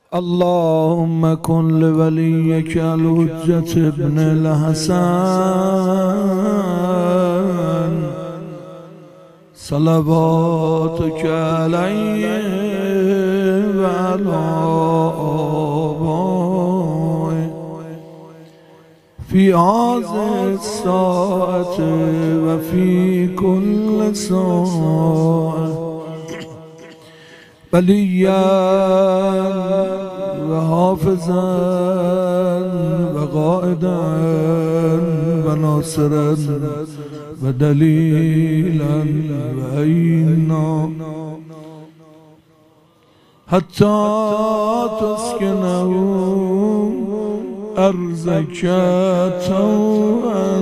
اللهم كن لوليك الحجة ابن الحسن صلواتك عليه وعلى آبائه في هذه الساعة وفي كل ساعة وليا وحافظا وقائدا وناصرا ودليلا وعينا حتى تسكنه أرضك طوعا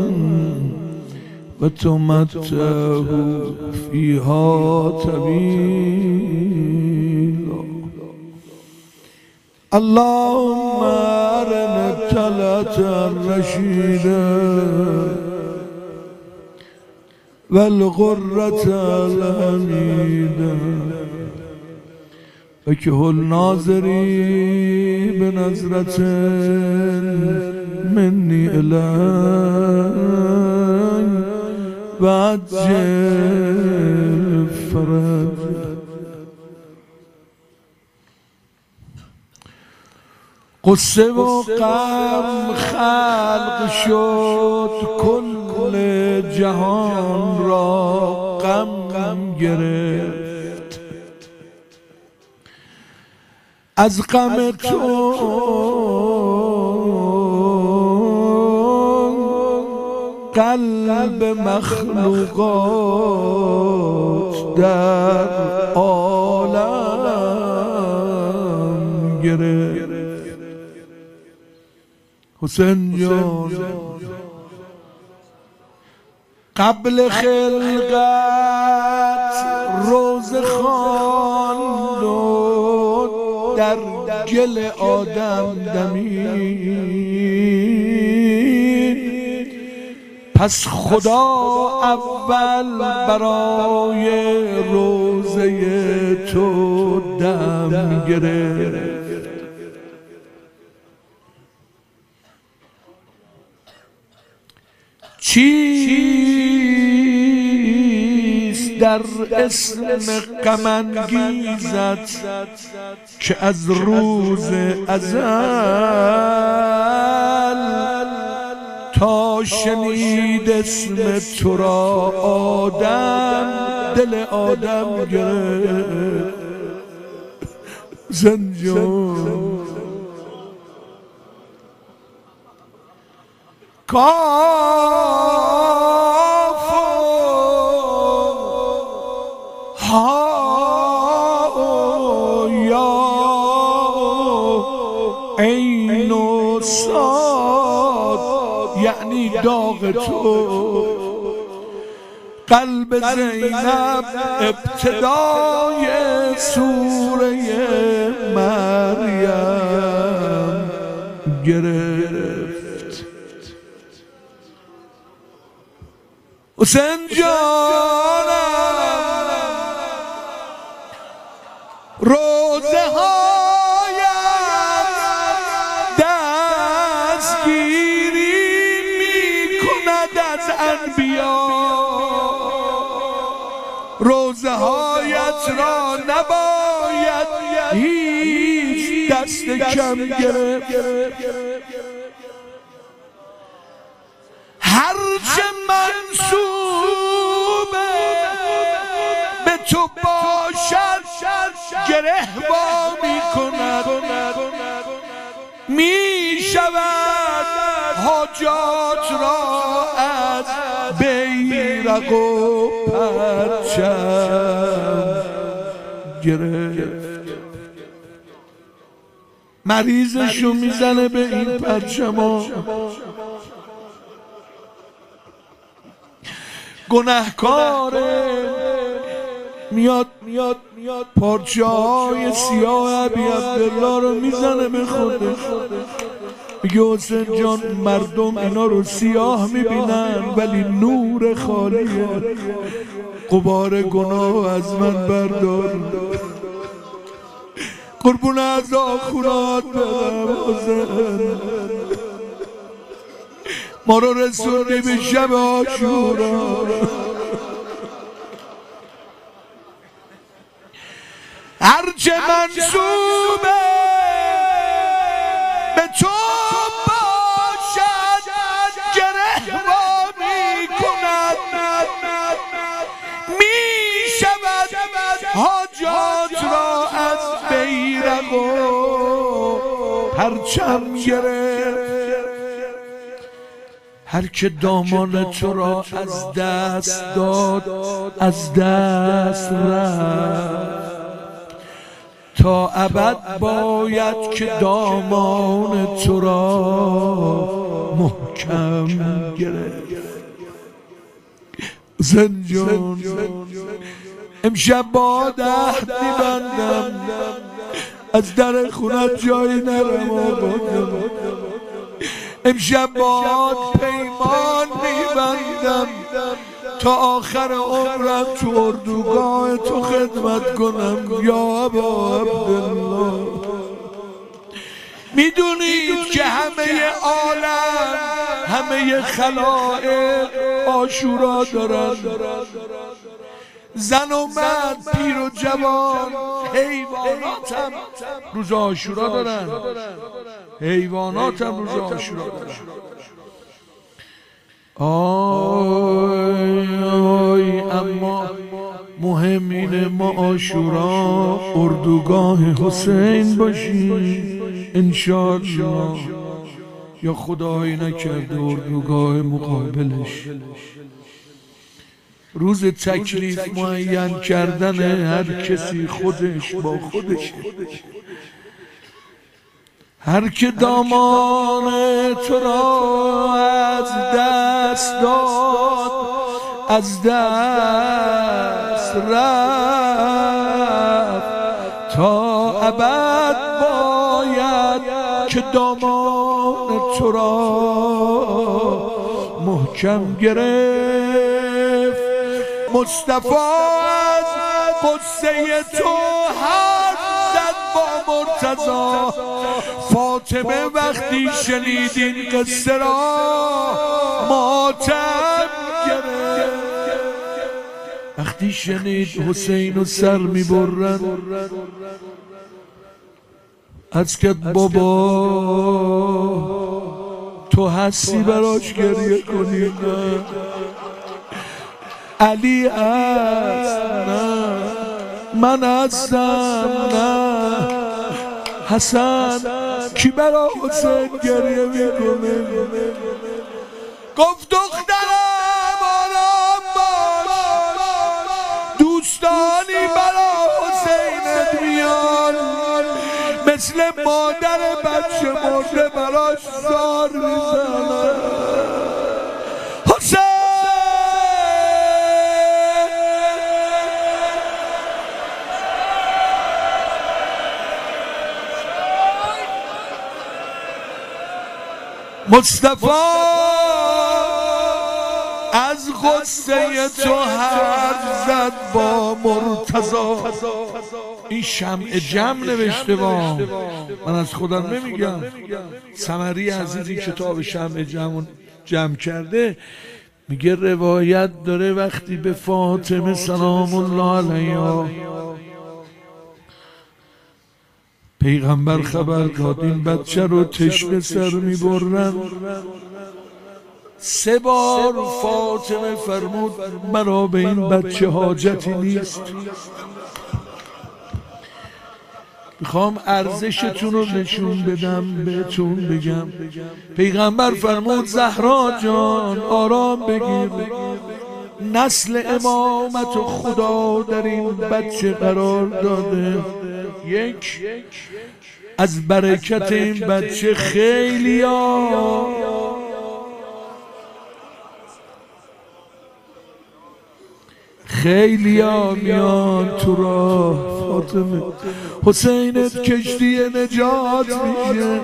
وتمتعه فيها طويلا. اللهم أرنا الطلعة الرشيدة والغرة الحميدة وكهل ناظري بنظرة مني إليك وعجل فرجك. قصه و غم خلق شد کل جهان را غم گرفت. از غم تو قلب مخلوقات در عالم گرفت. حسین جان قبل خلقت روز خواند و در گل آدم دمید. پس خدا اول برای روزه تو دم گرفت. چیست در اسم غم انگیزت که از روز ازل تا شنید اسم تو را آدم دل آدم گرفت. زنجان کاف ها یا عین و صاد یعنی داغ تو. قلب زینب ابتدای سوره مریم گرفت. حسین جانم روزه هایم دستگیری می کند از انبیا. روزه هایت را نباید هیچ دست کم گرفت. هرچه منسوب به تو باشد گره وا می کند. می شود حاجات را از بیرق و پرچم گرفت. مریضشو میزنه به این پرچما. گناهکاره میاد پارچه های سیاه ابی عبدالله رو میزنه به خودش. میگه حسین جان مردم اینا رو سیاه میبینن ولی نور خالیه. غبار گناه از من بردار. قربون از آخونات برم حسین، ما رو رسوندی به شب عاشورا. هرچه منصوبه به تو باشد گره وا می کند، می شود حاجات را از بیرق و پرچم گرفت. هر که دامان تو را از دست داد از دست رفت، تا ابد باید که دامان تو را محکم گرفت. حسین جان امشب با عهد میبندم از در خونت جایی نرم آبادم. امشب با پیمان میبندم تا آخر عمرم تو اردوگاه تو خدمت کنم یا ابا عبدالله. میدونید که همه عالم همه خلائق عاشورا دارن، زن و مرد پیر و جوان، حیوانات هم روز عاشورا دارن، حیوانات هم روز عاشورا دارن. آی اما مهم اینه ما عاشورا اردوگاه حسین باشیم انشاءالله، یا خدایی نکرده اردوگاه مقابلش. روز تکلیف معین کردن هر کسی خودش با خودش. هر که دامان تو را از دست داد از دست رفت، تا ابد باید که دامان تو را محکم گرفت. مصطفی از قصه تو حرف زد با مرتضی، فاطمه وقتی شنید این قصه را ماتم گرفت. وقتی شنید حسین و سر میبرن، از که بابا تو هستی براش گریه کنی؟ نه. علی است؟ نه. من هستم؟ نه. حسن؟ کی برا حسین گریه میکنه؟ گفت دخترم آرام باش، دوستانی برا حسینت میان، مثل مادر بچه مرده براش زار میزنن. حسین مصطفی از غصه تو حرف زد با مرتضی. این شمع جمع نوشته با، من از خودم نمیگم. سمری عزیز این کتاب شمع جمع کرده، میگه روایت داره وقتی به فاطمه سلام الله علیها پیغمبر خبر داد این بچه رو تشنه سر میبرن، 3 بار فاطمه فرمود مرا به این بچه حاجتی نیست. میخوام ارزشتون رو نشون بدم بهتون بگم. پیغمبر فرمود زهرا جان آرام بگیر، نسل امامت و خدا در این بچه قرار داده. 1 از برکت این بچه خیلیا میان تو راه فاطمه، حسینت کشتی نجات میشه.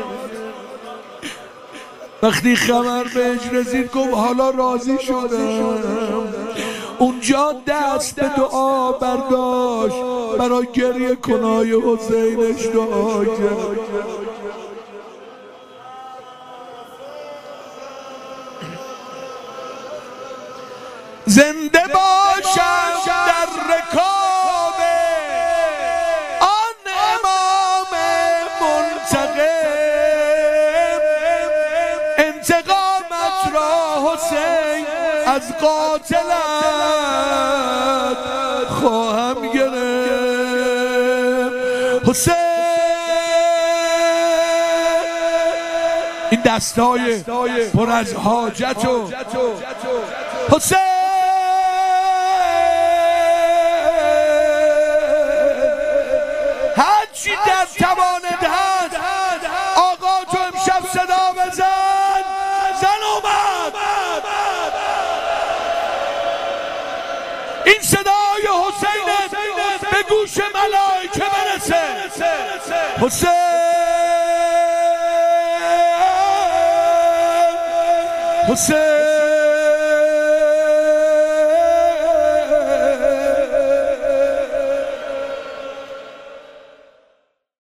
وقتی خبر بهش رسید گفت حالا راضی شدم. اونجا دست به دعا برداشت، برای گریه کنای حسینش دعا کرد. زنده باشم در رکاب آن امام منتقم، انتقامت را حسین از قاتلت خواهم گرفت. حسین این دستای پر از حاجت و حسین هرچی در توانت هست آقا تو امشب صدا بزن. زن اومد، این صدای حسین به گوش ملائکه برسه. حسین حسین